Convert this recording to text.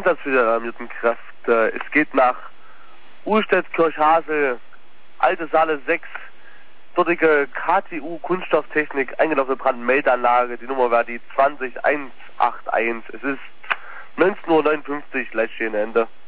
Einsatz für die alarmierten Kräfte. Es geht nach Uhlstedt, Kirchhasel, Alte Saale 6, dortige KTU Kunststofftechnik, eingelaufene Brandmeldeanlage. Die Nummer wäre die 20181. Es ist 19:59 Uhr, Leitstehende Ende.